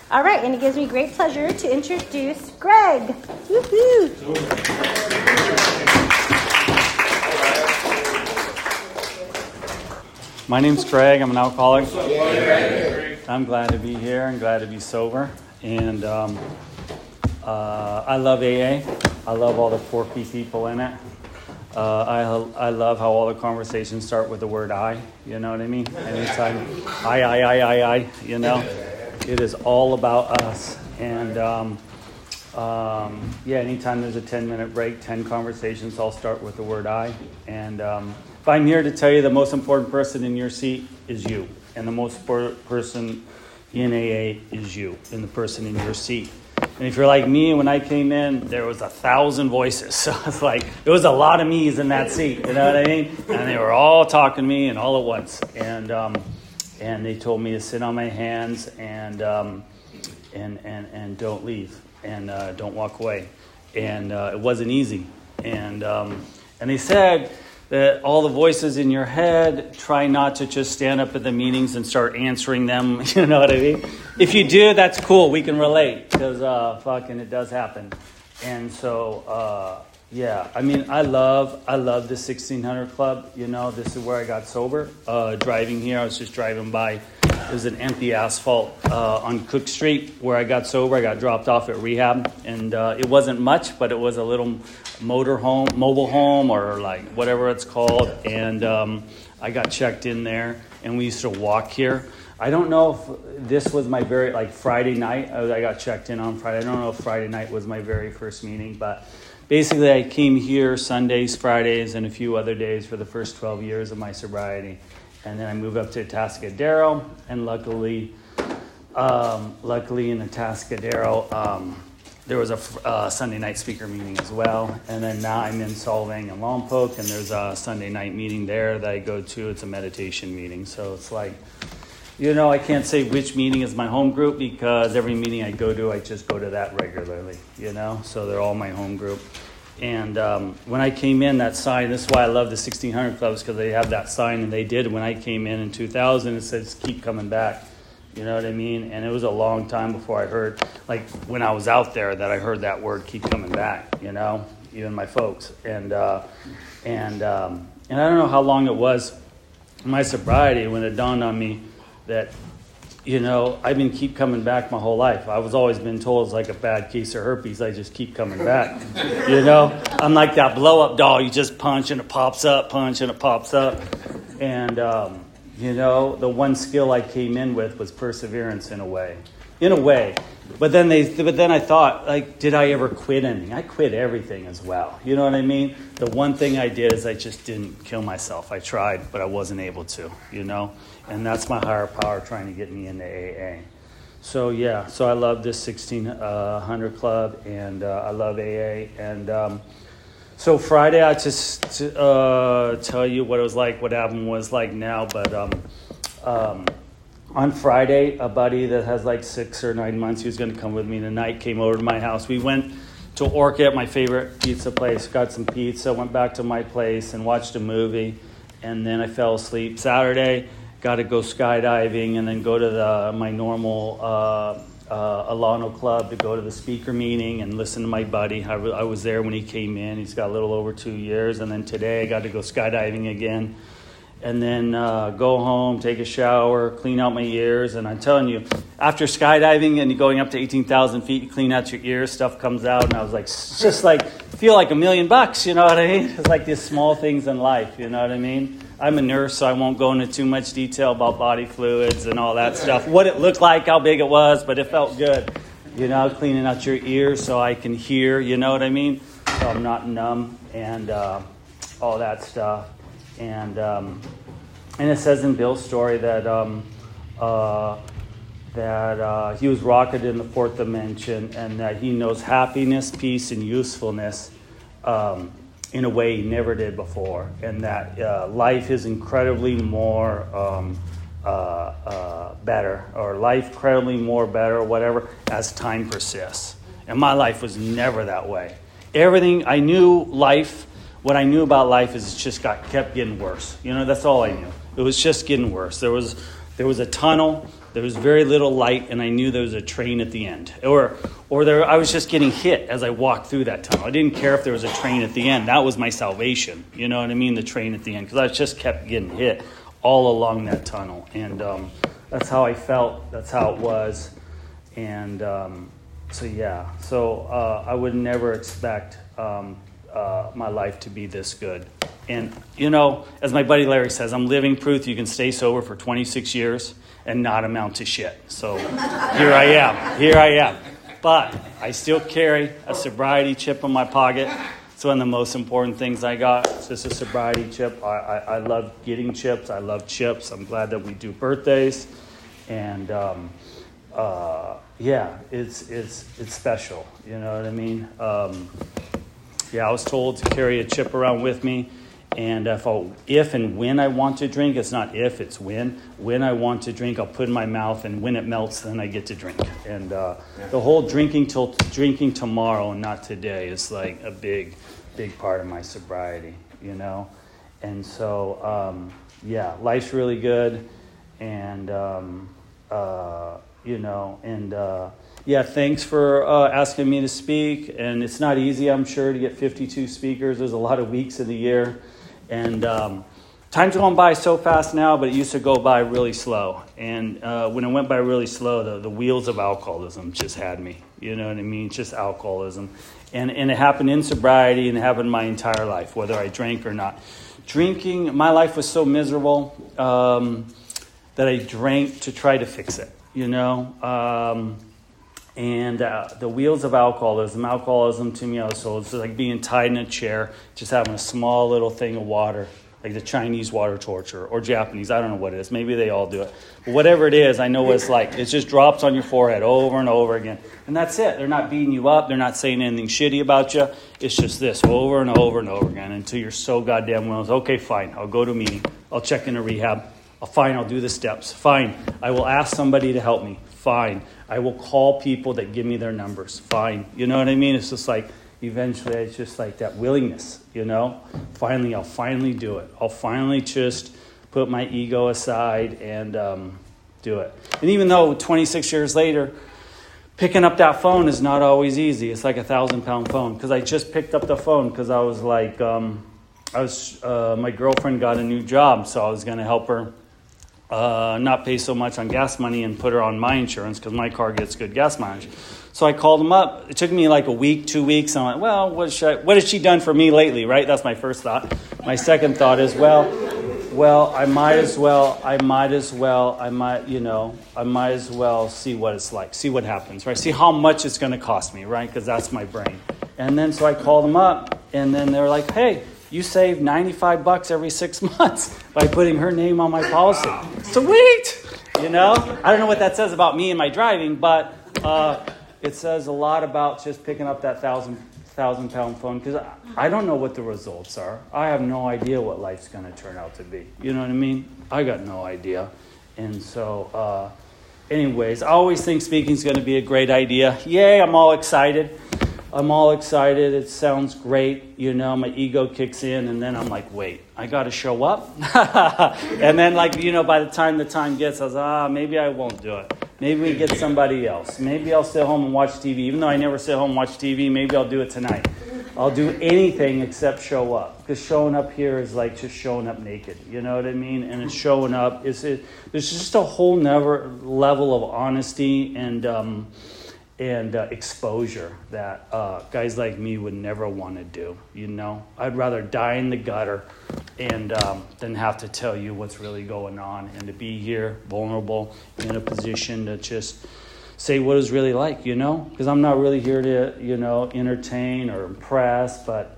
All right, and it gives me great pleasure to introduce Greg. Woo-hoo. My name's Greg. I'm an alcoholic. I'm glad to be here and glad to be sober. And I love AA. I love all the quirky people in it. I love how all the conversations start with the word I. You know what I mean? Anytime I, you know. It is all about us. And anytime there's a 10-minute break, 10 conversations all start with the word I. And but I'm here to tell you the most important person in your seat is you. And the most important person in AA is you and the person in your seat. And if you're like me, when I came in, there was 1,000 voices. So it's like, there was a lot of me's in that seat. You know what I mean? And they were all talking to me and all at once. And they told me to sit on my hands and don't leave and don't walk away. And it wasn't easy. And they said that all the voices in your head, try not to just stand up at the meetings and start answering them. You know what I mean? If you do, that's cool. We can relate because it does happen. And so, I mean, I love the 1600 Club. You know, this is where I got sober. Driving here, I was just driving by. There's an empty asphalt on Cook Street where I got sober. I got dropped off at rehab, and it wasn't much, but it was a little mobile home, or like whatever it's called. And I got checked in there, and we used to walk here. I don't know if this was my Friday night. I got checked in on Friday. I don't know if Friday night was my very first meeting, but basically I came here Sundays, Fridays, and a few other days for the first 12 years of my sobriety. And then I moved up to Atascadero, and luckily in Atascadero, there was a Sunday night speaker meeting as well. And then now I'm in Solvang and Lompoc, and there's a Sunday night meeting there that I go to. It's a meditation meeting. So it's like, you know, I can't say which meeting is my home group because every meeting I go to, I just go to that regularly, you know. So they're all my home group. And when I came in, that sign, this is why I love the 1600 Clubs, because they have that sign, and they did when I came in 2000. It says, keep coming back. You know what I mean? And it was a long time before I heard, like when I was out there, that I heard that word, keep coming back, you know, even my folks. And I don't know how long it was in my sobriety when it dawned on me that, you know, I've been keep coming back my whole life. I was always been told it's like a bad case of herpes. I just keep coming back. You know, I'm like that blow-up doll. You just punch and it pops up, punch and it pops up. And, you know, the one skill I came in with was perseverance in a way. But then I thought, like, did I ever quit anything? I quit everything as well. You know what I mean? The one thing I did is I just didn't kill myself. I tried, but I wasn't able to, you know? And that's my higher power trying to get me into AA. So, yeah. So I love this 1600 Club, and I love AA. And so Friday, I just tell you what it was like, what Adam was like now. But on Friday, a buddy that has like 6 or 9 months, he was going to come with me tonight, came over to my house. We went to Orchid, my favorite pizza place, got some pizza, went back to my place and watched a movie. And then I fell asleep. Saturday, got to go skydiving and then go to my normal Alano Club to go to the speaker meeting and listen to my buddy. I was there when he came in. He's got a little over 2 years. And then today I got to go skydiving again. And then go home, take a shower, clean out my ears. And I'm telling you, after skydiving and going up to 18,000 feet, you clean out your ears, stuff comes out. And I was like, just like, feel like $1 million, you know what I mean? It's like these small things in life, you know what I mean? I'm a nurse, so I won't go into too much detail about body fluids and all that stuff. What it looked like, how big it was, but it felt good. You know, cleaning out your ears so I can hear, you know what I mean? So I'm not numb and all that stuff. And it says in Bill's story that he was rocketed in the fourth dimension, and that he knows happiness, peace, and usefulness in a way he never did before, and that life is incredibly more better, or life incredibly more better, or whatever, as time persists. And my life was never that way. Everything I knew, life. What I knew about life is it just kept getting worse. You know, that's all I knew. It was just getting worse. There was a tunnel There was very little light, and I knew there was a train at the end. Or I was just getting hit as I walked through that tunnel. I didn't care if there was a train at the end. That was my salvation. You know what I mean? The train at the end. Because I just kept getting hit all along that tunnel. And that's how I felt. That's how it was. And so I would never expect my life to be this good. And, as my buddy Larry says, I'm living proof you can stay sober for 26 years and not amount to shit. So here I am. But I still carry a sobriety chip in my pocket. It's one of the most important things I got. It's just a sobriety chip. I love getting chips. I love chips. I'm glad that we do birthdays. And, it's special. You know what I mean? I was told to carry a chip around with me. And if and when I want to drink, it's not if, it's when. When I want to drink, I'll put it in my mouth, and when it melts, then I get to drink. And the whole drinking tomorrow and not today is like a big, big part of my sobriety, And so, life's really good. And, thanks for asking me to speak. And it's not easy, I'm sure, to get 52 speakers. There's a lot of weeks in the year. And time's going by so fast now, but it used to go by really slow. And when it went by really slow, the wheels of alcoholism just had me. You know what I mean? Just alcoholism. And it happened in sobriety, and it happened my entire life, whether I drank or not. Drinking, my life was so miserable that I drank to try to fix it, And the wheels of alcoholism to me also, it's like being tied in a chair, just having a small little thing of water, like the Chinese water torture, or Japanese, I don't know what it is. Maybe they all do it. But whatever it is, I know what it's like. It just drops on your forehead over and over again. And that's it. They're not beating you up. They're not saying anything shitty about you. It's just this over and over and over again until you're so goddamn willing. Okay, fine. I'll go to a meeting. I'll check into rehab. Fine, I'll do the steps. Fine, I will ask somebody to help me. Fine, I will call people that give me their numbers. Fine, you know what I mean? It's just like, eventually, it's just like that willingness, Finally, I'll finally do it. I'll finally just put my ego aside and do it. And even though 26 years later, picking up that phone is not always easy. It's like a 1,000-pound phone. Because I just picked up the phone because I was like, my girlfriend got a new job, so I was going to help her. Not pay so much on gas money and put her on my insurance because my car gets good gas mileage. So I called him up. It took me like a week, 2 weeks. And I'm like, well, what has she done for me lately, right? That's my first thought. My second thought is, I might as well see what it's like, see what happens, right? See how much it's going to cost me, right? Because that's my brain. And then so I called them up, and then they're like, hey, you save $95 every 6 months by putting her name on my policy. Sweet! I don't know what that says about me and my driving, but it says a lot about just picking up that 1,000-pound phone because I don't know what the results are. I have no idea what life's going to turn out to be. You know what I mean? I got no idea. And so, anyways, I always think speaking's going to be a great idea. Yay, I'm all excited. It sounds great. My ego kicks in, and then I'm like, wait, I got to show up? And then, by the time the time gets, I was, maybe I won't do it. Maybe we get somebody else. Maybe I'll sit home and watch TV. Even though I never sit home and watch TV, maybe I'll do it tonight. I'll do anything except show up. Because showing up here is like just showing up naked. You know what I mean? And it's showing up. There's just a whole nother level of honesty and exposure that guys like me would never want to do. I'd rather die in the gutter and than have to tell you what's really going on, and to be here vulnerable in a position to just say what it's really like, because I'm not really here to entertain or impress, but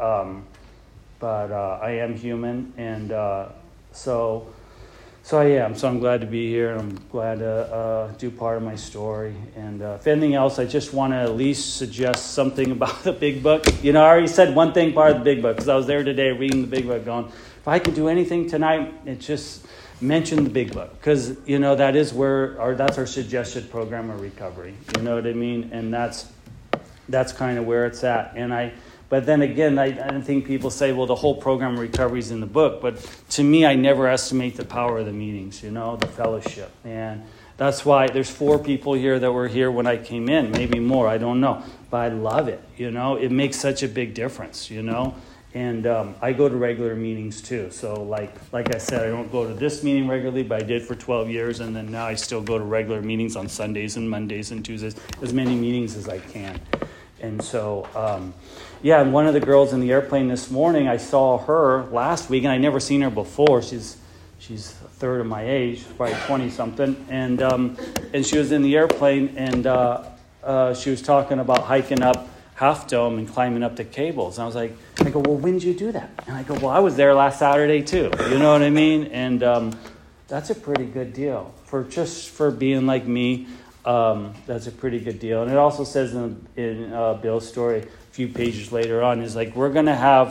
I am human, and so I am. So I'm glad to be here. I'm glad to do part of my story. And if anything else, I just want to at least suggest something about the Big Book. I already said one thing part of the Big Book because I was there today reading the Big Book going, if I could do anything tonight, it's just mention the Big Book. Because, that's our suggested program of recovery. You know what I mean? And that's kind of where it's at. But then again, I think people say, well, the whole program of recovery is in the book. But to me, I never estimate the power of the meetings, the fellowship. And That's why there's 4 people here that were here when I came in, maybe more, I don't know. But I love it, It makes such a big difference, And I go to regular meetings too. So like I said, I don't go to this meeting regularly, but I did for 12 years. And then now I still go to regular meetings on Sundays and Mondays and Tuesdays, as many meetings as I can. And so, and one of the girls in the airplane this morning, I saw her last week, and I never seen her before. She's a third of my age, probably 20-something. And she was in the airplane, and she was talking about hiking up Half Dome and climbing up the cables. And I go, well, when did you do that? And I go, well, I was there last Saturday too. You know what I mean? And that's a pretty good deal for being like me. That's a pretty good deal. And it also says in Bill's story, a few pages later on, is like we're gonna have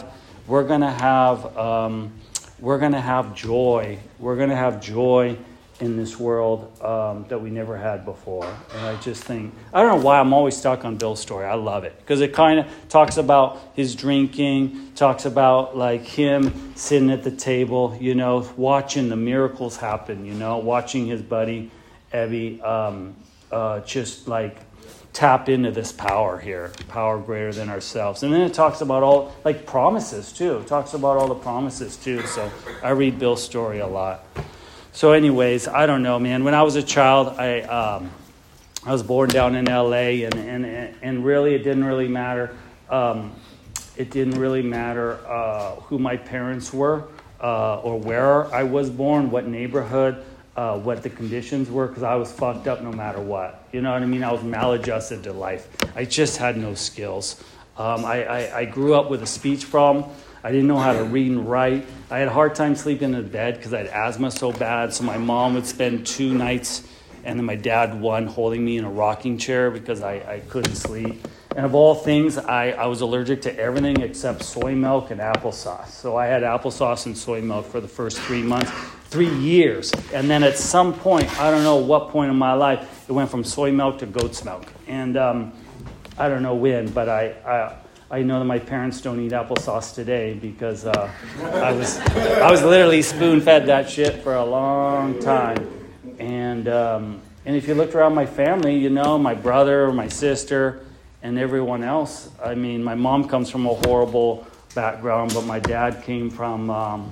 joy. We're gonna have joy in this world that we never had before. And I just think, I don't know why I'm always stuck on Bill's story. I love it because it kind of talks about his drinking, talks about like him sitting at the table, watching the miracles happen, watching his buddy Evie just like tap into this power here, power greater than ourselves. And then it talks about all like promises too. It talks about all the promises too. So I read Bill's story a lot. So anyways, I don't know, man. When I was a child, I was born down in L.A. and really it didn't really matter. It didn't really matter who my parents were or where I was born, what neighborhood, what the conditions were, because I was fucked up no matter what. You know what I mean? I was maladjusted to life. I just had no skills. I grew up with a speech problem. I didn't know how to read and write. I had a hard time sleeping in bed because I had asthma so bad. So my mom would spend 2 nights, and then my dad 1 holding me in a rocking chair because I couldn't sleep. And of all things, I was allergic to everything except soy milk and applesauce. So I had applesauce and soy milk for the first 3 months, 3 years. And then at some point, I don't know what point in my life, it went from soy milk to goat's milk. And I don't know when, but I know that my parents don't eat applesauce today because I was literally spoon-fed that shit for a long time. And if you looked around my family, my brother, my sister, and everyone else, I mean, my mom comes from a horrible background, but my dad came from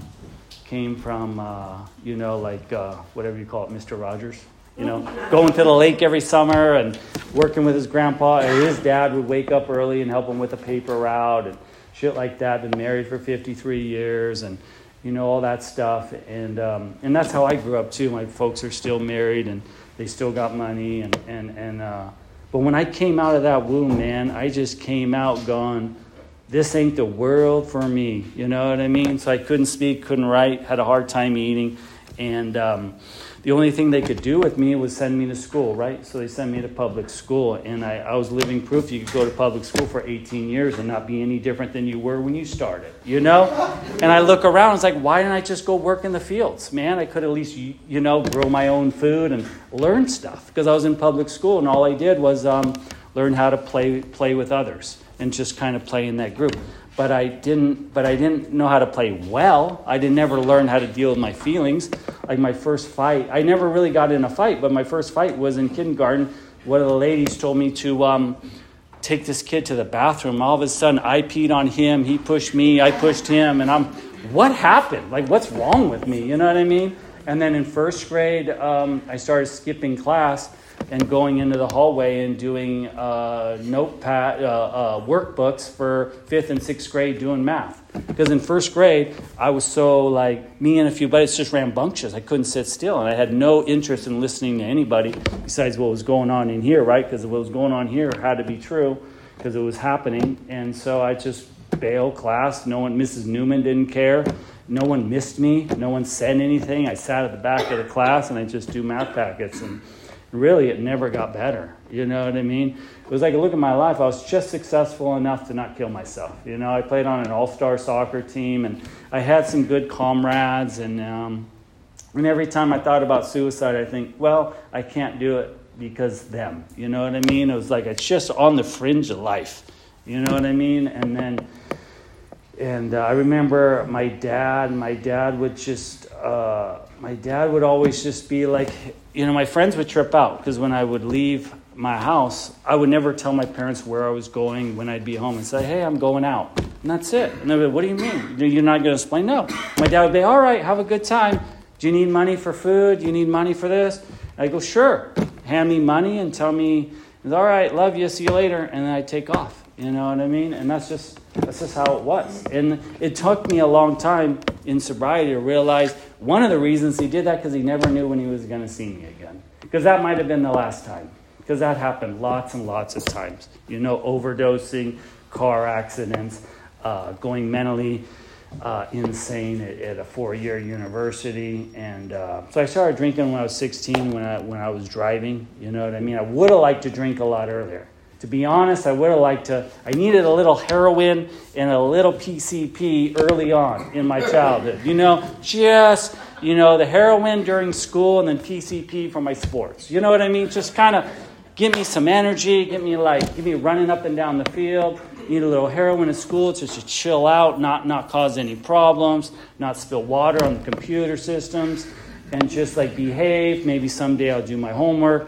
whatever you call it, Mr. Rogers. Going to the lake every summer and working with his grandpa. His dad would wake up early and help him with a paper route and shit like that. Been married for 53 years and, all that stuff. And that's how I grew up too. My folks are still married and they still got money. But when I came out of that womb, man, I just came out going, this ain't the world for me. You know what I mean? So I couldn't speak, couldn't write, had a hard time eating. And the only thing they could do with me was send me to school, right? So they sent me to public school. And I was living proof you could go to public school for 18 years and not be any different than you were when you started, And I look around, it's like, why didn't I just go work in the fields? Man, I could at least, grow my own food and learn stuff. Because I was in public school and all I did was learn how to play with others and just kind of play in that group. But I didn't know how to play well. I never learn how to deal with my feelings. Like my first fight, I never really got in a fight, but my first fight was in kindergarten. One of the ladies told me to take this kid to the bathroom. All of a sudden, I peed on him. He pushed me. I pushed him. And what happened? Like, what's wrong with me? You know what I mean? And then in first grade, I started skipping class and going into the hallway and doing notepad workbooks for 5th and 6th grade doing math. Because in first grade, I was so me and a few buddies just rambunctious. I couldn't sit still, and I had no interest in listening to anybody besides what was going on in here, right? Because what was going on here had to be true because it was happening. And so I just bailed class. Mrs. Newman didn't care. No one missed me. No one said anything. I sat at the back of the class, and I just do math packets. And really, it never got better. You know what I mean? It was like a look at my life. I was just successful enough to not kill myself. I played on an all-star soccer team, and I had some good comrades. And every time I thought about suicide, I think, well, I can't do it because them. You know what I mean? It was like it's just on the fringe of life. You know what I mean? And I remember my dad would just my dad would always just be like, my friends would trip out because when I would leave my house, I would never tell my parents where I was going when I'd be home and say, hey, I'm going out. And that's it. And they'd be, what do you mean? You're not going to explain? No. My dad would be, all right, have a good time. Do you need money for food? Do you need money for this? And I go, sure. Hand me money and tell me, all right, love you, see you later. And then I take off. You know what I mean? And that's just how it was. And it took me a long time in sobriety to realize one of the reasons he did that because he never knew when he was going to see me again. Because that might have been the last time. Because that happened lots and lots of times. Overdosing, car accidents, going mentally insane at a 4-year university. And so I started drinking when I was 16 when I was driving. You know what I mean? I would have liked to drink a lot earlier. To be honest, I would have liked to. I needed a little heroin and a little PCP early on in my childhood. The heroin during school and then PCP for my sports. You know what I mean? Just kind of give me some energy, give me running up and down the field. Need a little heroin in school just to chill out, not cause any problems, not spill water on the computer systems, and just behave. Maybe someday I'll do my homework.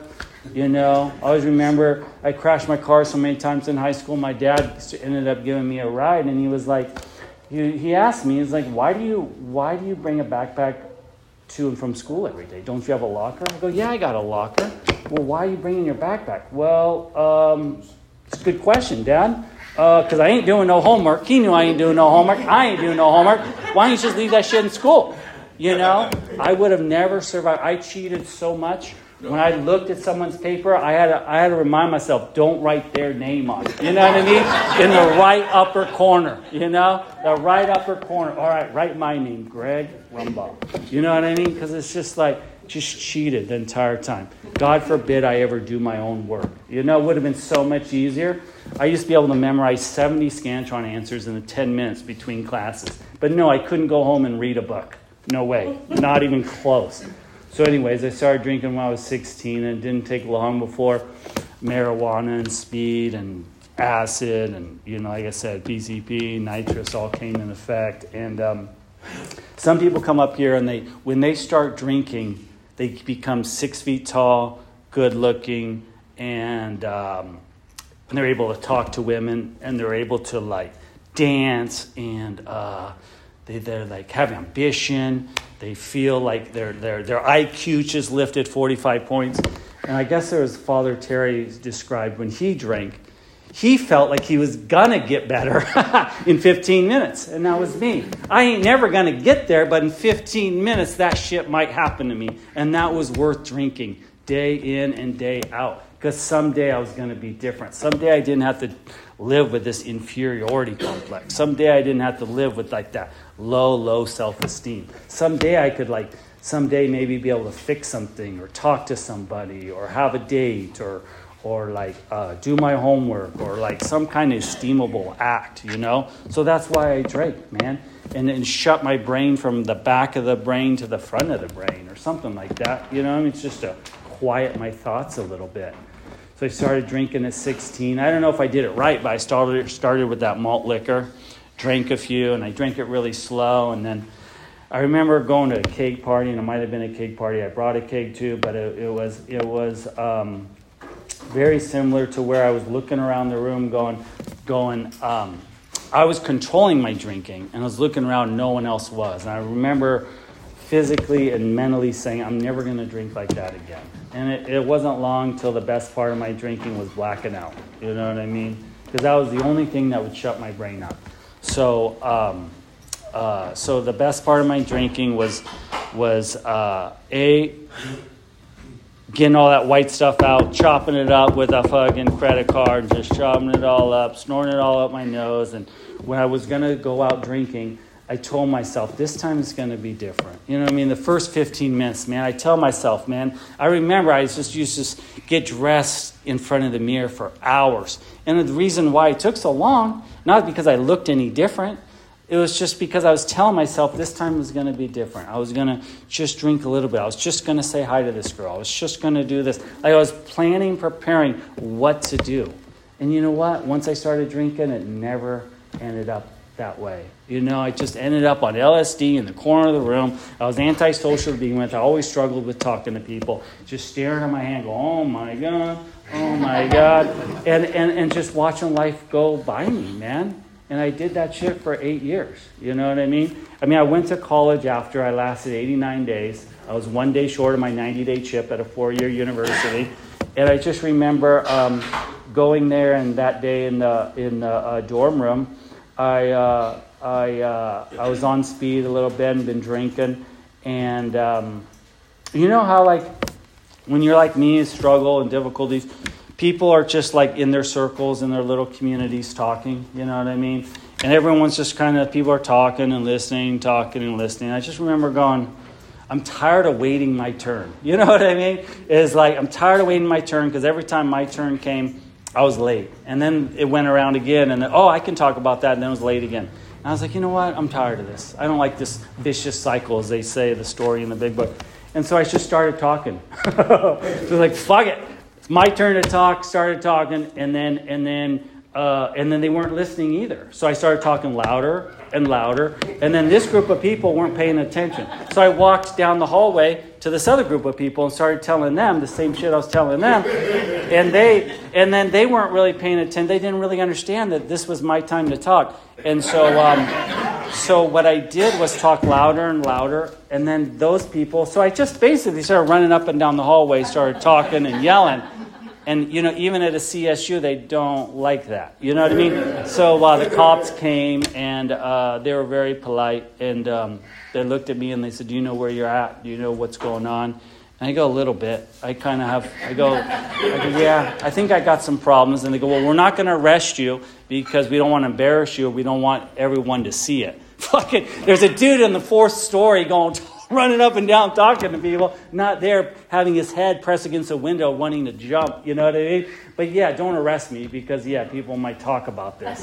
I always remember I crashed my car so many times in high school. My dad ended up giving me a ride, and he was like, he asked me, he's like, why do you bring a backpack to and from school every day? Don't you have a locker? I go, yeah, I got a locker. Well, why are you bringing your backpack? Well, it's a good question, Dad. Because I ain't doing no homework. He knew I ain't doing no homework. I ain't doing no homework. Why don't you just leave that shit in school? I would have never survived. I cheated so much. When I looked at someone's paper, I had to remind myself, don't write their name on it. You know what I mean? In the right upper corner, the right upper corner. All right, write my name, Greg Rumbaugh. You know what I mean? Because it's just just cheated the entire time. God forbid I ever do my own work. It would have been so much easier. I used to be able to memorize 70 Scantron answers in the 10 minutes between classes. But no, I couldn't go home and read a book. No way. Not even close. So anyways, I started drinking when I was 16, and it didn't take long before marijuana and speed and acid and, like I said, PCP, nitrous all came in effect. And some people come up here and when they start drinking, they become 6 feet tall, good looking, and they're able to talk to women, and they're able to dance, and they're have ambition. They feel like their IQ just lifted 45 points. And I guess there was Father Terry described when he drank, he felt like he was going to get better in 15 minutes. And that was me. I ain't never going to get there, but in 15 minutes, that shit might happen to me. And that was worth drinking day in and day out. Because someday I was going to be different. Someday I didn't have to live with this inferiority complex. Someday I didn't have to live with that low self-esteem. Someday I could maybe be able to fix something or talk to somebody or have a date or do my homework or some kind of esteemable act, So that's why I drank, man. And shut my brain from the back of the brain to the front of the brain or something like that. It's just to quiet my thoughts a little bit. So I started drinking at 16. I don't know if I did it right, but I started with that malt liquor, drank a few, and I drank it really slow. And then I remember going to a cake party, and it might have been a cake party. I brought a cake too, but it was very similar to where I was looking around the room going. I was controlling my drinking, and I was looking around, and no one else was. And I remember physically and mentally saying, I'm never going to drink like that again. And it wasn't long till the best part of my drinking was blacking out. You know what I mean? Because that was the only thing that would shut my brain up. So the best part of my drinking was getting all that white stuff out, chopping it up with a fucking credit card, just chopping it all up, snorting it all up my nose. And when I was going to go out drinking, I told myself, this time it's going to be different. You know what I mean? The first 15 minutes, man, I tell myself, man, I remember I just used to get dressed in front of the mirror for hours. And the reason why it took so long, not because I looked any different, it was just because I was telling myself this time was going to be different. I was going to just drink a little bit. I was just going to say hi to this girl. I was just going to do this. I was preparing what to do. And you know what? Once I started drinking, it never ended up that way. You know, I just ended up on LSD in the corner of the room. I was antisocial to begin with. I always struggled with talking to people. Just staring at my hand, going, oh my God, oh my God. And just watching life go by me, man. And I did that shit for 8 years. You know what I mean? I went to college after I lasted 89 days. I was 1 day short of my 90-day chip at a 4-year university. And I just remember going there, and that day in the dorm room, I was on speed a little bit and been drinking. And you know how, like, when you're like me, struggle and difficulties, people are just like in their circles, in their little communities talking, you know what I mean? And everyone's just kind of, people are talking and listening. I just remember going, I'm tired of waiting my turn. You know what I mean? It's like, I'm tired of waiting my turn, because every time my turn came, I was late. And then it went around again, and then, I can talk about that, and then it was late again. And I was like, you know what? I'm tired of this. I don't like this vicious cycle, as they say, the story in the big book. And so I just started talking. It was like, fuck it. It's my turn to talk. Started talking, and then they weren't listening either. So I started talking louder and louder, and then this group of people weren't paying attention. So I walked down the hallway to this other group of people and started telling them the same shit I was telling them, and then they weren't really paying attention. They didn't really understand that this was my time to talk. And so what I did was talk louder and louder, and then those people. So I just basically started running up and down the hallway, started talking and yelling. And, you know, even at a CSU, they don't like that. You know what I mean? So the cops came, and they were very polite. And they looked at me, and they said, do you know where you're at? Do you know what's going on? And I go, a little bit. I go, yeah, I think I got some problems. And they go, well, we're not going to arrest you because we don't want to embarrass you. We don't want everyone to see it. Fucking, there's a dude in the 4th story going, running up and down talking to people, not there having his head pressed against a window wanting to jump, you know what I mean? But yeah, don't arrest me because, yeah, people might talk about this.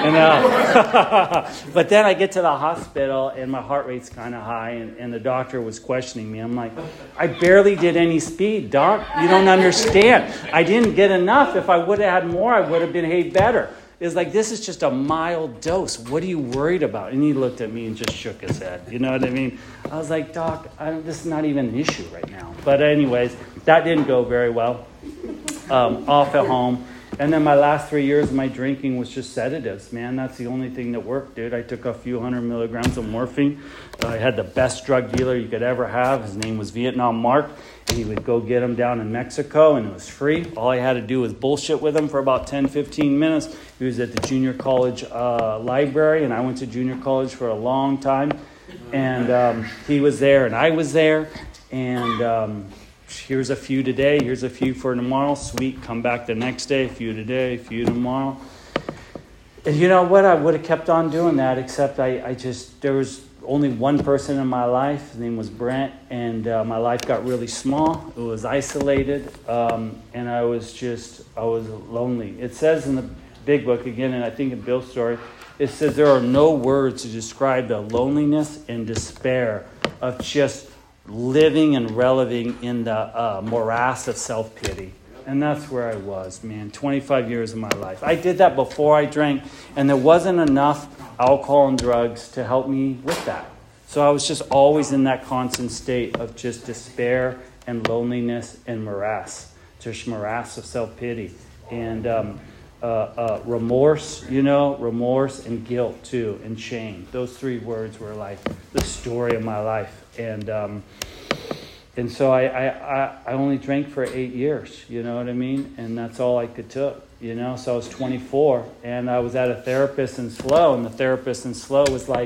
But then I get to the hospital and my heart rate's kind of high, and the doctor was questioning me. I'm like, I barely did any speed, doc. You don't understand. I didn't get enough. If I would have had more, I would have behaved better. It's like, this is just a mild dose. What are you worried about? And he looked at me and just shook his head. You know what I mean? I was like, doc, this is not even an issue right now. But anyways, that didn't go very well. Off at home. And then my last 3 years of my drinking was just sedatives, man. That's the only thing that worked, dude. I took a few 100 milligrams of morphine. I had the best drug dealer you could ever have. His name was Vietnam Mark. And he would go get them down in Mexico, and it was free. All I had to do was bullshit with him for about 10, 15 minutes. He was at the junior college library, and I went to junior college for a long time. And he was there, and I was there. And here's a few today, here's a few for tomorrow. Sweet, come back the next day, a few today, a few tomorrow. And you know what? I would have kept on doing that, except there was only one person in my life. His name was Brent, and my life got really small. It was isolated, and I was lonely. It says in the big book, again, and I think in Bill's story, it says there are no words to describe the loneliness and despair of just living and releving in the morass of self-pity. And that's where I was, man, 25 years of my life. I did that before I drank, and there wasn't enough alcohol and drugs to help me with that. So I was just always in that constant state of just despair and loneliness and morass. Just morass of self-pity. And remorse, remorse and guilt too, and shame. Those 3 words were like the story of my life. And so I only drank for 8 years, you know what I mean? And that's all I could took, So I was 24, and I was at a therapist in SLO, and the therapist in SLO was like,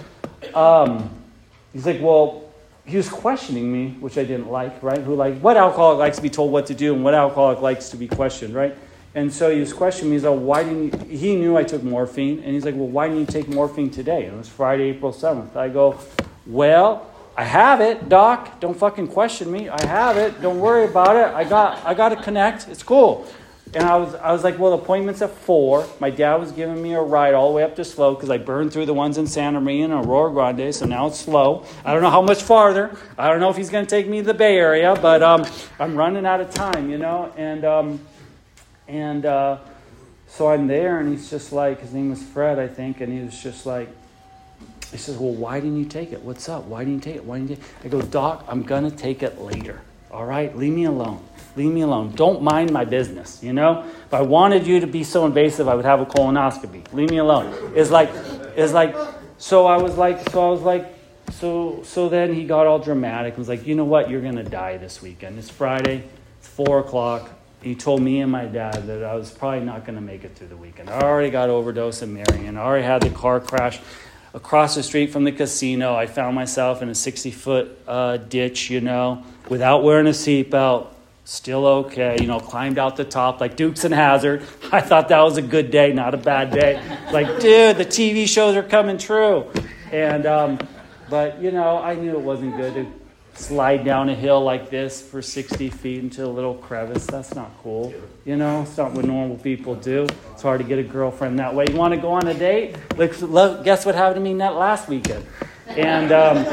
he's like, well, he was questioning me, which I didn't like, right? What alcoholic likes to be told what to do, and what alcoholic likes to be questioned, right? And so he was questioning me. He's like, he knew I took morphine, and he's like, well, why didn't you take morphine today? And it was Friday, April 7th. I go, well, I have it, doc. Don't fucking question me. I have it. Don't worry about it. I got to connect. It's cool. And I was like, well, the appointment's at 4. My dad was giving me a ride all the way up to SLO because I burned through the ones in Santa Maria and Aurora Grande, so now it's SLO. I don't know how much farther. I don't know if he's going to take me to the Bay Area, but I'm running out of time, And So I'm there, and he's just like, his name was Fred, I think, and he was just like, he says, well, why didn't you take it? What's up? Why didn't you take it? Why didn't you take it? I go, Doc, I'm going to take it later. All right? Leave me alone. Leave me alone. Don't mind my business, you know? If I wanted you to be so invasive, I would have a colonoscopy. Leave me alone. So then he got all dramatic. He was like, you know what? You're going to die this weekend. It's Friday. It's 4:00. He told me and my dad that I was probably not going to make it through the weekend. I already got overdose of Marion. I already had the car crash across the street from the casino. I found myself in a 60-foot ditch, you know, without wearing a seatbelt. Still okay, you know, climbed out the top like Dukes and Hazzard. I thought that was a good day, not a bad day. Like, dude, the TV shows are coming true. And, but, you know, I knew it wasn't good to slide down a hill like this for 60 feet into a little crevice. That's not cool. You know, it's not what normal people do. It's hard to get a girlfriend that way. You want to go on a date? Look, guess what happened to me last weekend? And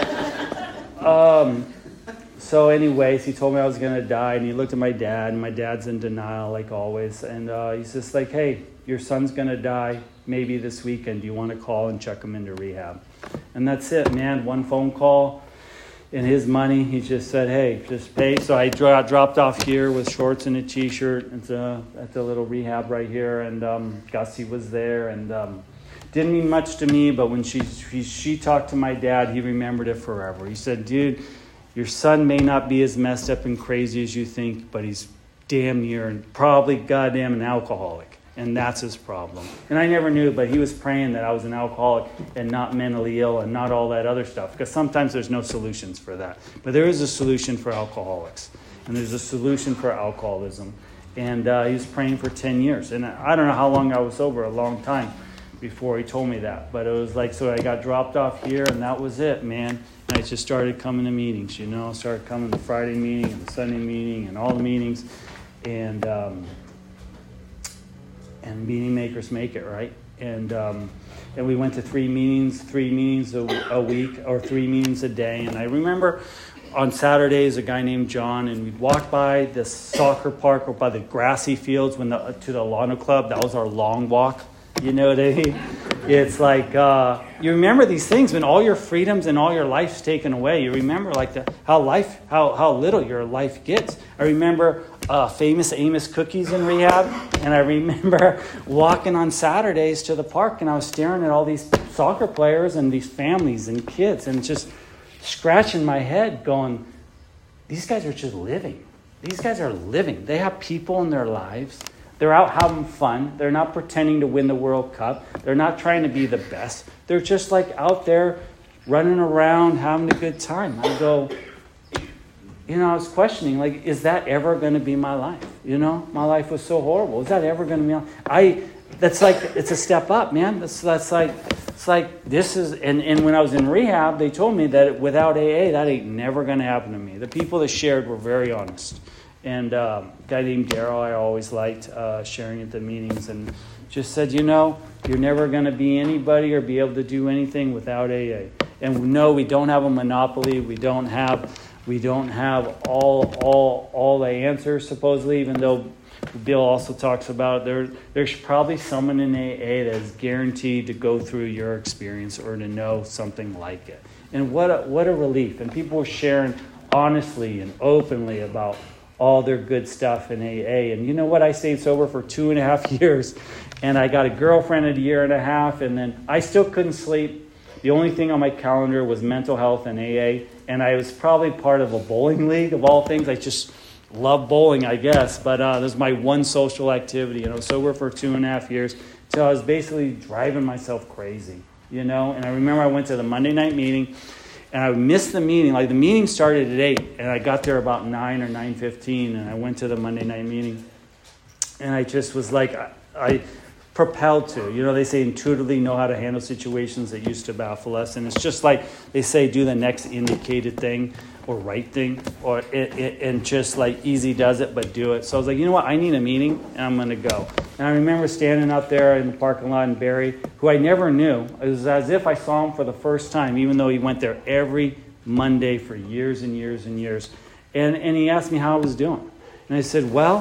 so anyways, he told me I was going to die, and he looked at my dad, and my dad's in denial like always. And he's just like, hey, your son's going to die maybe this weekend. Do you want to call and check him into rehab? And that's it, man. One phone call. In his money, he just said, hey, just pay. So I dropped off here with shorts and a T-shirt at the little rehab right here. And Gussie was there. And didn't mean much to me, but when she talked to my dad, he remembered it forever. He said, dude, your son may not be as messed up and crazy as you think, but he's damn near and probably goddamn an alcoholic. And that's his problem. And I never knew, but he was praying that I was an alcoholic and not mentally ill and not all that other stuff. Because sometimes there's no solutions for that. But there is a solution for alcoholics. And there's a solution for alcoholism. And he was praying for 10 years. And I don't know how long I was sober, a long time before he told me that. But it was like, so I got dropped off here, and that was it, man. And I just started coming to meetings, you know. Started coming to the Friday meeting and the Sunday meeting and all the meetings. And meeting makers make it, right? And we went to three meetings a week, or 3 meetings a day. And I remember on Saturdays, a guy named John, and we'd walk by the soccer park or by the grassy fields to the Alano Club. That was our long walk. You know what I mean? It's like, you remember these things when all your freedoms and all your life's taken away. You remember like how little your life gets. I remember famous Amos Cookies in rehab. And I remember walking on Saturdays to the park, and I was staring at all these soccer players and these families and kids and just scratching my head going, these guys are just living. These guys are living. They have people in their lives. They're out having fun. They're not pretending to win the World Cup. They're not trying to be the best. They're just like out there running around having a good time. I go, you know, I was questioning, like, is that ever going to be my life? You know, my life was so horrible. Is that ever going to be my life? That's like, it's a step up, man. That's like, it's like, this is, and when I was in rehab, they told me that without AA, that ain't never going to happen to me. The people that shared were very honest. And a guy named Daryl, I always liked sharing at the meetings, and just said, you know, you're never going to be anybody or be able to do anything without AA. And no, we don't have a monopoly. We don't have all the answers, supposedly, even though Bill also talks about there's probably someone in AA that is guaranteed to go through your experience or to know something like it. And what a relief. And people were sharing honestly and openly about all their good stuff in AA. And you know what? I stayed sober for 2.5 years, and I got a girlfriend at 1.5 years, and then I still couldn't sleep. The only thing on my calendar was mental health and AA, and I was probably part of a bowling league of all things. I just love bowling, I guess, but this was my one social activity, and I was sober for 2.5 years until I was basically driving myself crazy, you know. And I remember I went to the Monday night meeting, and I missed the meeting. Like, the meeting started at 8, and I got there about 9 or 9:15, and I went to the Monday night meeting, and I just was like, I propelled to. You know, they say intuitively know how to handle situations that used to baffle us. And it's just like they say, do the next indicated thing or right thing, or and just like easy does it, but do it. So I was like, you know what? I need a meeting, and I'm going to go. And I remember standing out there in the parking lot in Barrie, who I never knew. It was as if I saw him for the first time, even though he went there every Monday for years and years and years. And he asked me how I was doing. And I said, well,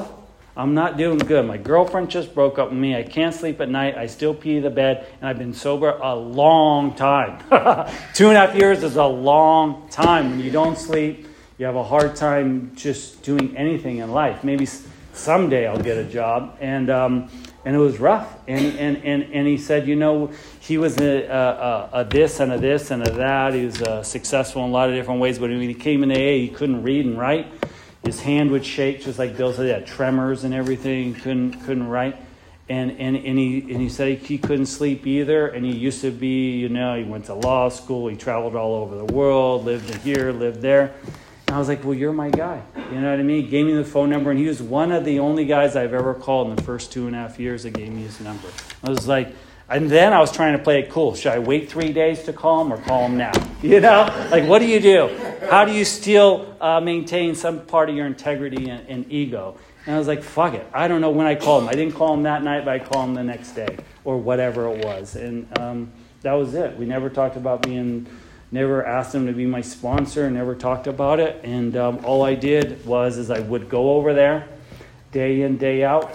I'm not doing good. My girlfriend just broke up with me. I can't sleep at night. I still pee the bed. And I've been sober a long time. 2.5 years is a long time. When you don't sleep, you have a hard time just doing anything in life. Maybe someday I'll get a job. And it was rough. And he said, he was a this and a this and a that. He was successful in a lot of different ways. But when he came in AA, he couldn't read and write. His hand would shake, just like Bill said. He had tremors and everything. Couldn't write. And he said he couldn't sleep either. And he used to be, he went to law school. He traveled all over the world, lived here, lived there. And I was like, well, you're my guy. You know what I mean? He gave me the phone number, and he was one of the only guys I've ever called in the first 2.5 years that gave me his number. I was like, and then I was trying to play it cool. Should I wait 3 days to call him or call him now? Like, what do you do? How do you still maintain some part of your integrity and ego? And I was like, fuck it. I don't know when I called him. I didn't call him that night, but I called him the next day or whatever it was. And that was it. We never talked about never asked him to be my sponsor, never talked about it. And all I did is I would go over there day in, day out,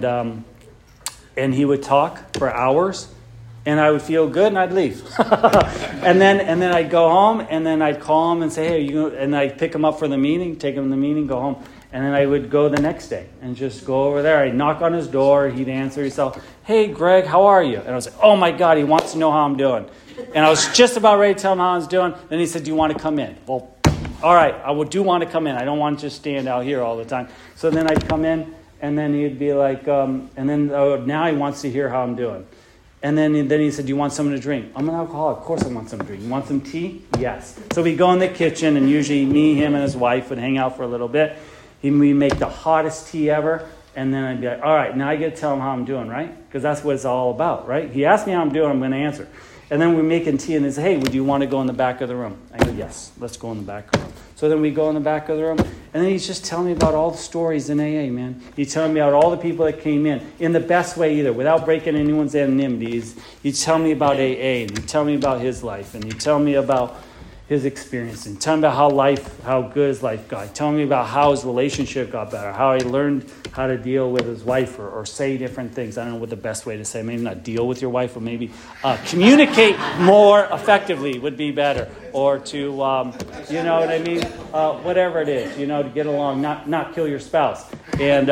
and he would talk for hours, and I would feel good, and I'd leave. and then I'd go home, and then I'd call him and say, hey, and I'd pick him up for the meeting, take him to the meeting, go home. And then I would go the next day and just go over there. I'd knock on his door. He'd answer. He'd say, hey, Greg, how are you? And I was like, oh, my God, he wants to know how I'm doing. And I was just about ready to tell him how I was doing. Then he said, do you want to come in? Well, all right, I do want to come in. I don't want to just stand out here all the time. So then I'd come in, and then he'd be like, now he wants to hear how I'm doing. And then he said, do you want something to drink? I'm an alcoholic. Of course I want something to drink. You want some tea? Yes. So we'd go in the kitchen, and usually me, him, and his wife would hang out for a little bit. We'd make the hottest tea ever. And then I'd be like, all right, now I get to tell him how I'm doing, right? Because that's what it's all about, right? He asked me how I'm doing, I'm going to answer. And then we're making tea, and they say, hey, would you want to go in the back of the room? I go, yes, let's go in the back of the room. So then we go in the back of the room, and then he's just telling me about all the stories in AA, man. He's telling me about all the people that came in the best way either, without breaking anyone's anonymity. He'd tell me about AA, and he'd tell me about his life, and he'd tell me about his experience, and tell me about how good his life got. Tell me about how his relationship got better, how he learned how to deal with his wife or say different things. I don't know what the best way to say. Maybe not deal with your wife, or maybe communicate more effectively would be better. Or to, you know what I mean? Whatever it is, to get along, not kill your spouse. And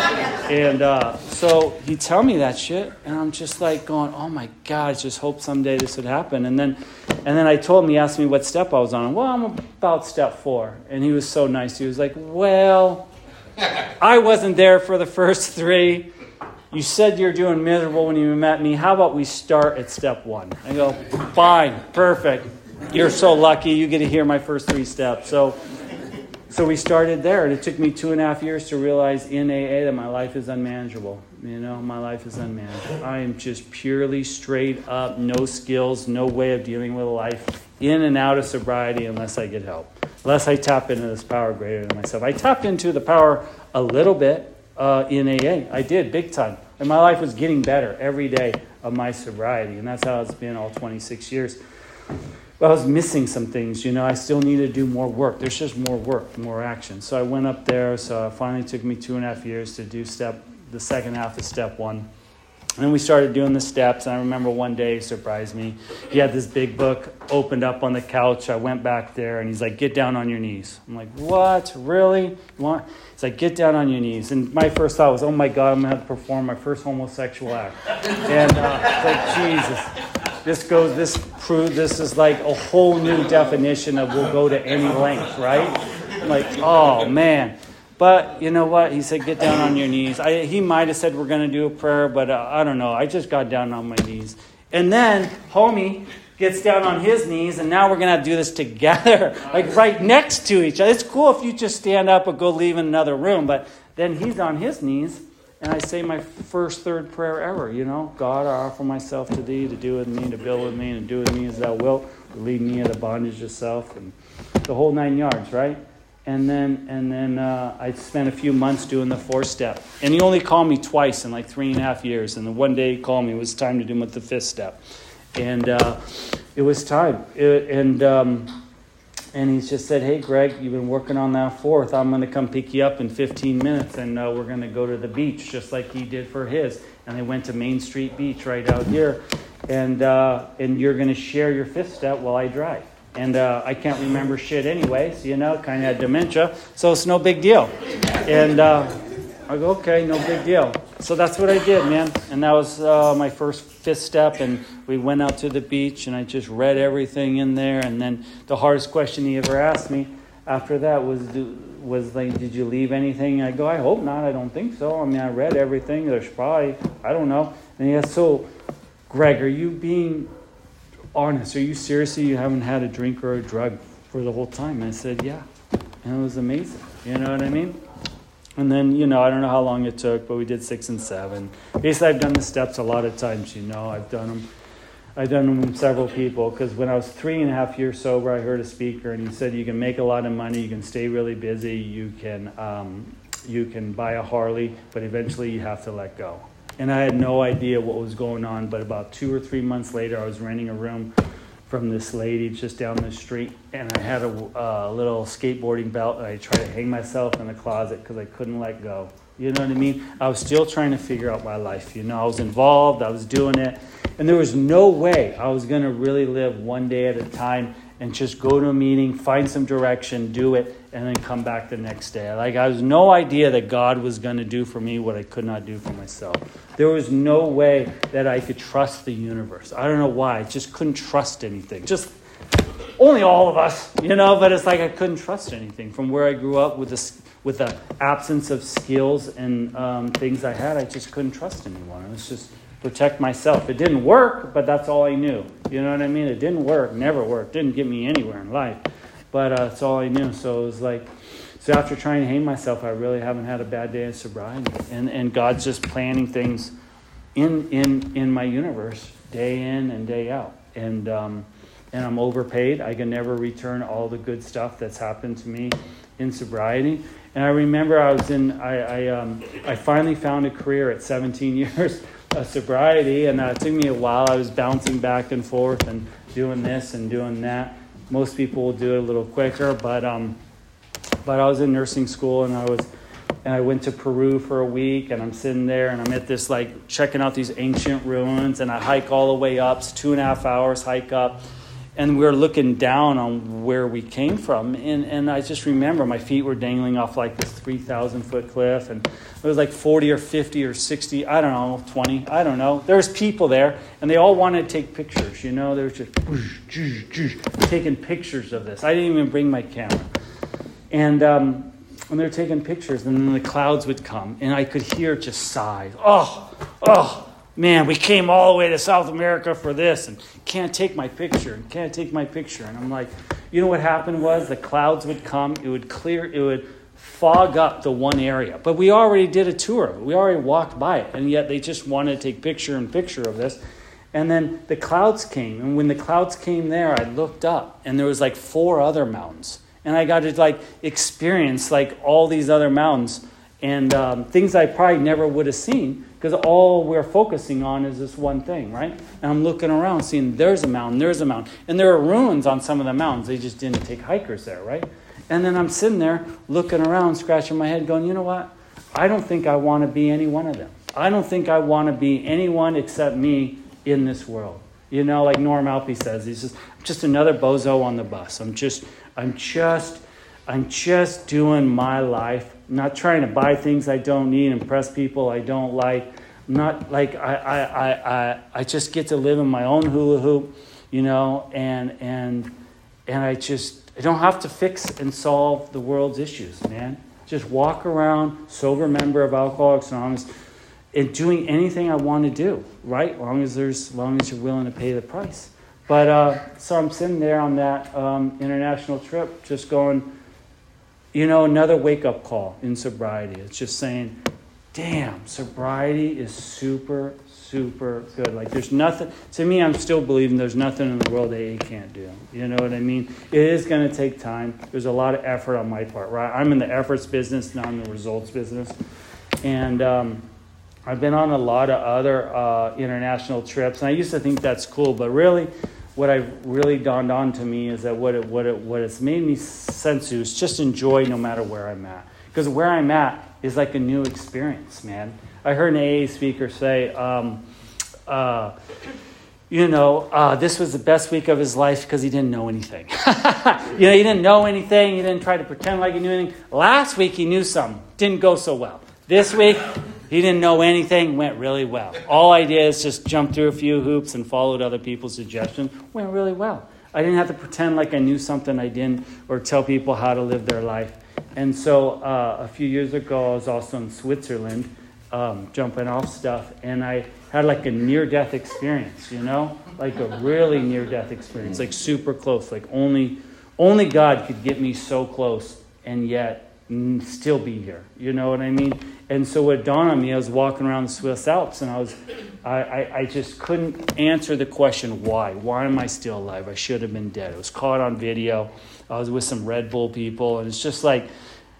so he'd tell me that shit, and I'm just like going, oh my God, I just hope someday this would happen. And then I told him, he asked me what step I was on. Well, I'm about step 4. And he was so nice. He was like, well, I wasn't there for the first 3. You said you're doing miserable when you met me. How about we start at step 1? I go, fine, perfect. You're so lucky. You get to hear my first 3 steps. So we started there, and it took me 2.5 years to realize in AA that my life is unmanageable. My life is unmanageable. I am just purely straight up, no skills, no way of dealing with life, in and out of sobriety unless I get help, unless I tap into this power greater than myself. I tapped into the power a little bit in AA. I did, big time. And my life was getting better every day of my sobriety, and that's how it's been all 26 years. But I was missing some things, I still need to do more work. There's just more work, more action. So I went up there. So it finally took me 2.5 years to do the second half of step 1. And then we started doing the steps. And I remember one day he surprised me. He had this big book opened up on the couch. I went back there, and he's like, get down on your knees. I'm like, what? Really? He's like, get down on your knees. And my first thought was, oh my God, I'm going to have to perform my first homosexual act. And it's like, Jesus. This is like a whole new definition of we'll go to any length, right? I'm like, oh, man. But you know what? He said, get down on your knees. He might have said we're going to do a prayer, but I don't know. I just got down on my knees. And then homie gets down on his knees, and now we're going to do this together, like right next to each other. It's cool if you just stand up or go leave in another room, but then he's on his knees. And I say my first third prayer ever, God, I offer myself to thee to do with me, to build with me, and do with me as thou wilt, to lead me in the bondage of self, and the whole 9 yards, right? And then I spent a few months doing the 4th step. And he only called me twice in like 3.5 years. And the one day he called me, it was time to do him with the 5th step. And it was time. And And he just said, hey, Greg, you've been working on that fourth. I'm going to come pick you up in 15 minutes, and we're going to go to the beach, just like he did for his. And they went to Main Street Beach right out here. And you're going to share your fifth step while I drive. And I can't remember shit anyway, so, kind of had dementia. So it's no big deal. And I go, okay, no big deal. So that's what I did, man. And that was my first fifth step. And we went out to the beach, and I just read everything in there. And then the hardest question he ever asked me after that was like, did you leave anything? I go, I hope not. I don't think so. I mean, I read everything. There's probably, I don't know. And he asked, so, Greg, are you being honest? Are you seriously, you haven't had a drink or a drug for the whole time? And I said, yeah. And it was amazing. You know what I mean? And then, I don't know how long it took, but we did 6 and 7. Basically, I've done the steps a lot of times, I've done them with several people, because when I was 3.5 years sober, I heard a speaker, and he said, you can make a lot of money, you can stay really busy, you can buy a Harley, but eventually you have to let go. And I had no idea what was going on, but about 2 or 3 months later, I was renting a room from this lady just down the street, and I had a little skateboarding belt, and I tried to hang myself in the closet because I couldn't let go. You know what I mean? I was still trying to figure out my life. I was involved, I was doing it, and there was no way I was going to really live one day at a time and just go to a meeting, find some direction, do it, and then come back the next day. I was no idea that God was going to do for me what I could not do for myself. There was no way that I could trust the universe. I don't know why. I just couldn't trust anything. Just only all of us, but it's like I couldn't trust anything. From where I grew up with the absence of skills and things I had, I just couldn't trust anyone. It was just protect myself. It didn't work, but that's all I knew. You know what I mean? It didn't work, never worked, didn't get me anywhere in life. But that's all I knew. So it was like, so after trying to hang myself, I really haven't had a bad day of sobriety. And God's just planning things in my universe, day in and day out. And I'm overpaid. I can never return all the good stuff that's happened to me in sobriety. And I remember I finally found a career at 17 years of sobriety, and it took me a while. I was bouncing back and forth and doing this and doing that. Most people will do it a little quicker, but I was in nursing school, and I went to Peru for a week, and I'm sitting there, and I'm at this, checking out these ancient ruins, and I hike all the way up. It's 2.5 hours hike up, and we're looking down on where we came from, and I just remember my feet were dangling off this 3,000-foot cliff, and it was 40 or 50 or 60, I don't know, 20, I don't know. There's people there, and they all wanted to take pictures, They were just taking pictures of this. I didn't even bring my camera. And they're taking pictures, and then the clouds would come, and I could hear just sighs. Oh, man, we came all the way to South America for this, and can't take my picture. And I'm like, what happened was the clouds would come, it would fog up the one area. But we already did a tour. We already walked by it, and yet they just wanted to take picture of this. And then the clouds came, and when the clouds came there, I looked up, and there was 4 other mountains. And I got to experience all these other mountains and things I probably never would have seen, because all we're focusing on is this one thing, right? And I'm looking around, seeing there's a mountain. And there are ruins on some of the mountains. They just didn't take hikers there, right? And then I'm sitting there looking around, scratching my head, going, you know what? I don't think I want to be any one of them. I don't think I want to be anyone except me in this world. Like Norm Alpe says, he's just another bozo on the bus. I'm just doing my life. I'm not trying to buy things I don't need, impress people I don't like. I'm not I just get to live in my own hula hoop, and I don't have to fix and solve the world's issues, man. Just walk around, sober member of Alcoholics Anonymous, and doing anything I want to do, right? As long as you're willing to pay the price. But so I'm sitting there on that international trip, just going, another wake-up call in sobriety. It's just saying, damn, sobriety is super, super good. There's nothing, to me, I'm still believing there's nothing in the world AA can't do. You know what I mean? It is going to take time. There's a lot of effort on my part, right? I'm in the efforts business, not in the results business. And I've been on a lot of other international trips, and I used to think that's cool, but really, what I really dawned on to me is that what it's made me sense to is just enjoy no matter where I'm at. Because where I'm at is like a new experience, man. I heard an AA speaker say, this was the best week of his life because he didn't know anything. He didn't know anything. He didn't try to pretend like he knew anything. Last week he knew some. Didn't go so well. This week he didn't know anything. Went really well. All I did is just jump through a few hoops and followed other people's suggestions. Went really well. I didn't have to pretend like I knew something I didn't or tell people how to live their life. And so a few years ago I was also in Switzerland jumping off stuff, and I had like a near-death experience, like a really near-death experience, like super close, like only God could get me so close and yet still be here, you know what I mean? And so what dawned on me, I was walking around the Swiss Alps, and I just couldn't answer the question, why? Why am I still alive? I should have been dead. It was caught on video. I was with some Red Bull people, and it's just like,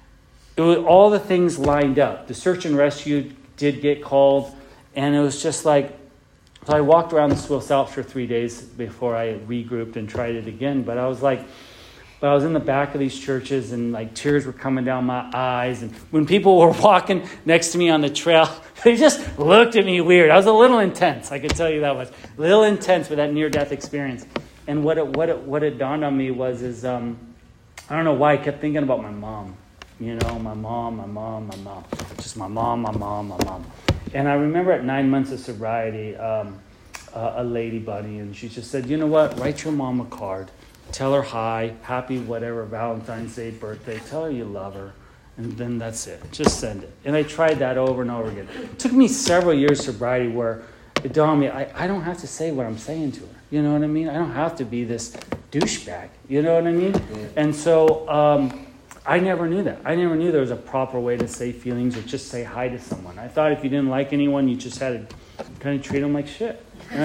all the things lined up. The search and rescue did get called, and it was just like, so I walked around the Swiss Alps for 3 days before I regrouped and tried it again. But I was in the back of these churches, and like tears were coming down my eyes. And when people were walking next to me on the trail, they just looked at me weird. I was a little intense, I can tell you that much. A little intense with that near-death experience. And what it dawned on me was I don't know why I kept thinking about my mom. My mom. Just my mom. And I remember at 9 months of sobriety, a lady buddy, and she just said, you know what, write your mom a card. Tell her hi, happy whatever, Valentine's Day, birthday. Tell her you love her. And then that's it. Just send it. And I tried that over and over again. It took me several years sobriety where it dawned on me, I don't have to say what I'm saying to her. You know what I mean? I don't have to be this douchebag. You know what I mean? Yeah. And so I never knew that. I never knew there was a proper way to say feelings or just say hi to someone. I thought if you didn't like anyone, you just had to kind of treat them like shit. And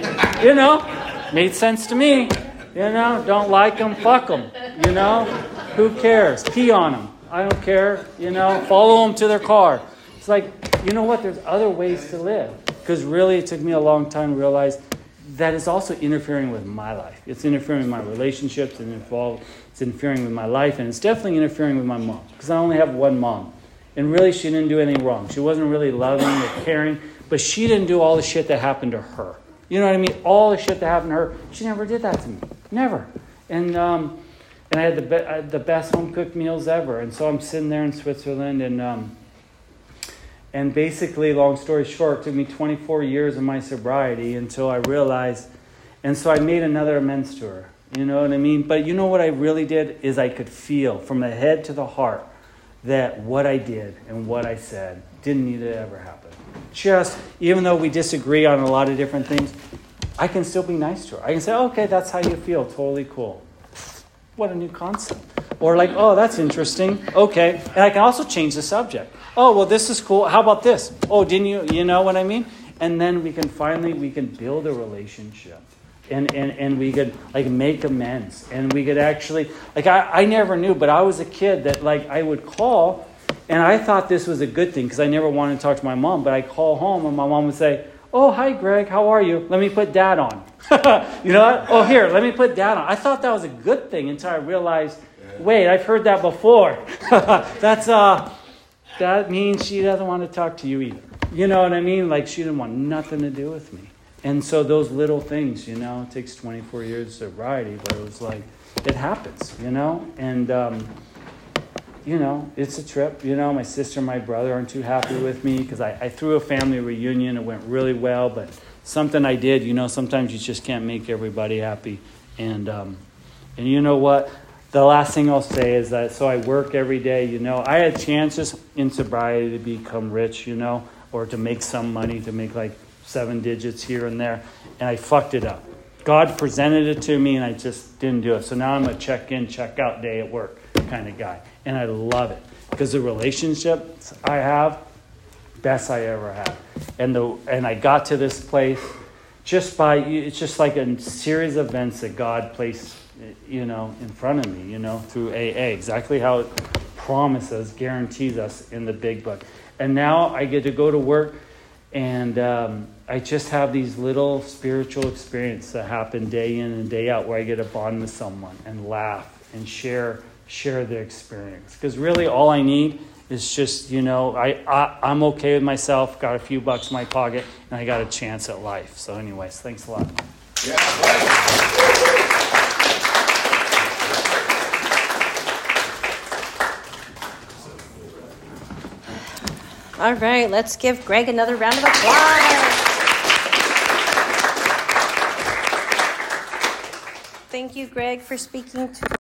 I made sense to me. Don't like them, fuck them. Who cares? Pee on them. I don't care. Follow them to their car. It's like, you know what? There's other ways to live. Because really, it took me a long time to realize that it's also interfering with my life. It's interfering with my relationships, it's interfering with my life, and it's definitely interfering with my mom, because I only have one mom. And really, she didn't do anything wrong. She wasn't really loving or caring, but she didn't do all the shit that happened to her. You know what I mean? All the shit that happened to her, she never did that to me. Never. And I had the best home-cooked meals ever. And so I'm sitting there in Switzerland, and basically, long story short, it took me 24 years of my sobriety until I realized, and so I made another amends to her. You know what I mean? But you know what I really did is I could feel from the head to the heart that what I did and what I said didn't need to ever happen. Just, even though we disagree on a lot of different things, I can still be nice to her. I can say, okay, that's how you feel. Totally cool. What a new concept. Or like, oh, that's interesting. Okay. And I can also change the subject. Oh, well, this is cool. How about this? Oh, didn't you know what I mean? And then we can build a relationship. And we could like make amends. And we could actually, like I never knew, but I was a kid that like I would call, and I thought this was a good thing because I never wanted to talk to my mom, but I call home and my mom would say, oh, hi, Greg, how are you? Let me put Dad on. You know what? Oh, here, let me put Dad on. I thought that was a good thing until I realized, wait, I've heard that before. That means she doesn't want to talk to you either. You know what I mean? Like she didn't want nothing to do with me. And so those little things, it takes 24 years of sobriety, but it was like, it happens, and, it's a trip. My sister and my brother aren't too happy with me because I threw a family reunion. It went really well, but something I did, sometimes you just can't make everybody happy. And you know what? The last thing I'll say is that, so I work every day, I had chances in sobriety to become rich, or to make some money, to make like 7 digits here and there, and I fucked it up. God presented it to me, and I just didn't do it. So now I'm a check-in, check-out day at work kind of guy, and I love it because the relationships I have, best I ever had, and I got to this place it's just like a series of events that God placed, in front of me, through AA, exactly how it promises, guarantees us in the big book. And now I get to go to work. And I just have these little spiritual experiences that happen day in and day out where I get to bond with someone and laugh and share the experience. Because really all I need is just, I'm okay with myself, got a few bucks in my pocket, and I got a chance at life. So anyways, thanks a lot. Yeah. All right, let's give Greg another round of applause. Thank you, Greg, for speaking to